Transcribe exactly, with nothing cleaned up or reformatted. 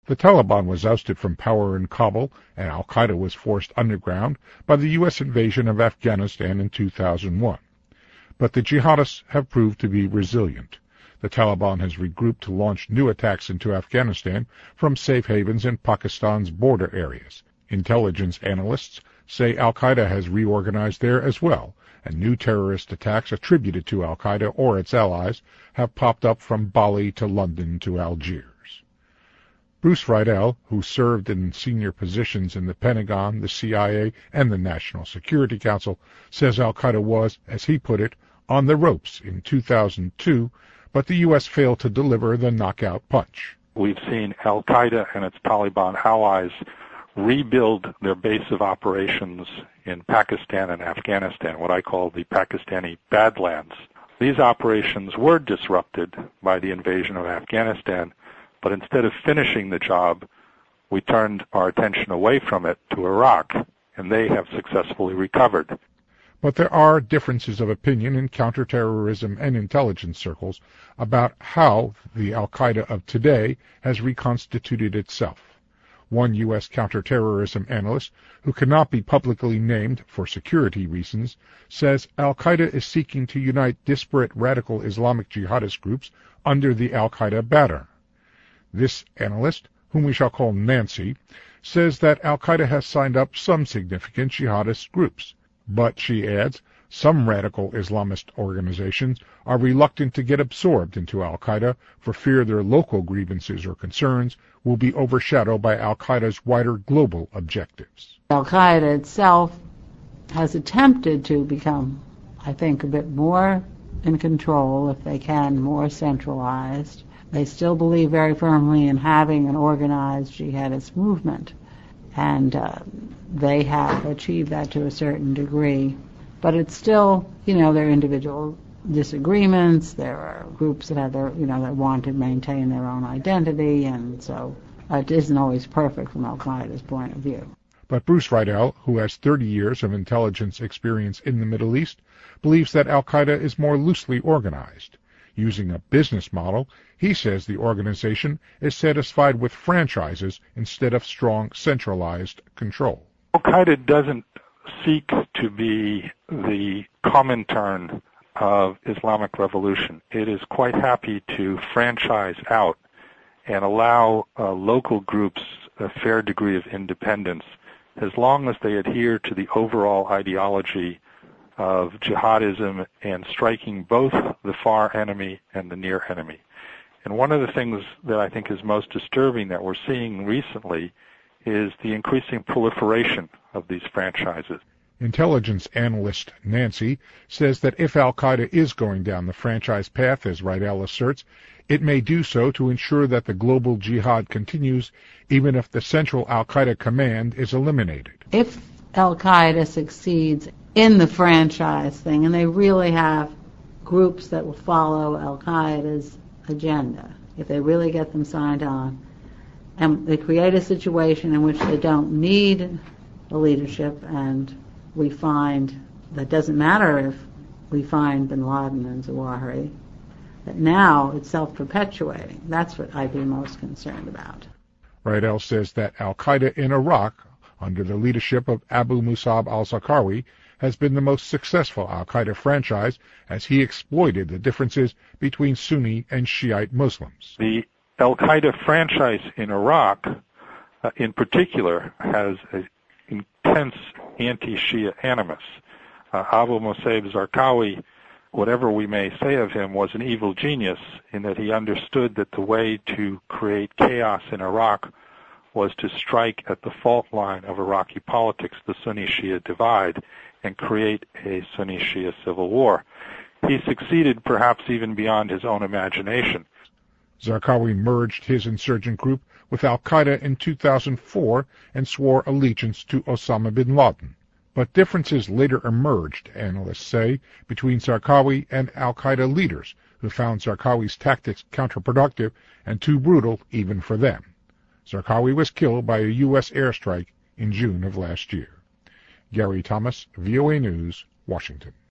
The Taliban was ousted from power in Kabul, and al-Qaeda was forced underground by the U S invasion of Afghanistan in two thousand one. But the jihadists have proved to be resilient. The Taliban has regrouped to launch new attacks into Afghanistan from safe havens in Pakistan's border areas. Intelligence analysts say al-Qaeda has reorganized there as well, and new terrorist attacks attributed to al-Qaeda or its allies have popped up from Bali to London to Algiers. Bruce Riedel, who served in senior positions in the Pentagon, the C I A, and the National Security Council, says al-Qaeda was, as he put it, on the ropes in two thousand two, but the U S failed to deliver the knockout punch. We've seen al-Qaeda and its Taliban allies rebuild their base of operations in Pakistan and Afghanistan, what I call the Pakistani Badlands. These operations were disrupted by the invasion of Afghanistan, but instead of finishing the job, we turned our attention away from it to Iraq, and they have successfully recovered. But there are differences of opinion in counterterrorism and intelligence circles about how the al-Qaeda of today has reconstituted itself. One U S counterterrorism analyst, who cannot be publicly named for security reasons, says al-Qaeda is seeking to unite disparate radical Islamic jihadist groups under the al-Qaeda banner. This analyst, whom we shall call Nancy, says that al-Qaeda has signed up some significant jihadist groups. But, she adds, some radical Islamist organizations are reluctant to get absorbed into al-Qaeda for fear their local grievances or concerns will be overshadowed by al-Qaeda's wider global objectives. Al-Qaeda itself has attempted to become, I think, a bit more in control, if they can, more centralized. They still believe very firmly in having an organized jihadist movement, and uh, they have achieved that to a certain degree. But it's still, you know, there are individual disagreements. There are groups that have their, you know, that want to maintain their own identity, and so it isn't always perfect from al-Qaeda's point of view. But Bruce Riedel, who has thirty years of intelligence experience in the Middle East, believes that al-Qaeda is more loosely organized. Using a business model, he says the organization is satisfied with franchises instead of strong centralized control. Al-Qaeda doesn't seek to be the Comintern of Islamic revolution. It is quite happy to franchise out and allow uh, local groups a fair degree of independence as long as they adhere to the overall ideology of jihadism and striking both the far enemy and the near enemy. And one of the things that I think is most disturbing that we're seeing recently is the increasing proliferation of these franchises. Intelligence analyst Nancy says that if al-Qaeda is going down the franchise path, as Riedel asserts, it may do so to ensure that the global jihad continues, even if the central al-Qaeda command is eliminated. If al-Qaeda succeeds in the franchise thing, and they really have groups that will follow al-Qaeda's agenda, if they really get them signed on, and they create a situation in which they don't need the leadership, and we find that doesn't matter if we find bin Laden and Zawahiri, that now it's self-perpetuating. That's what I'd be most concerned about. Riedel says that al-Qaeda in Iraq, under the leadership of Abu Musab al-Zarqawi, has been the most successful al-Qaeda franchise as he exploited the differences between Sunni and Shiite Muslims. The al-Qaeda franchise in Iraq, uh, in particular, has an intense anti-Shia animus. Uh, Abu Musab Zarqawi, whatever we may say of him, was an evil genius in that he understood that the way to create chaos in Iraq was to strike at the fault line of Iraqi politics, the Sunni-Shia divide, and create a Sunni-Shia civil war. He succeeded perhaps even beyond his own imagination. Zarqawi merged his insurgent group with al-Qaeda in two thousand four and swore allegiance to Osama bin Laden. But differences later emerged, analysts say, between Zarqawi and al-Qaeda leaders, who found Zarqawi's tactics counterproductive and too brutal even for them. Zarqawi was killed by a U S airstrike in June of last year. Gary Thomas, V O A News, Washington.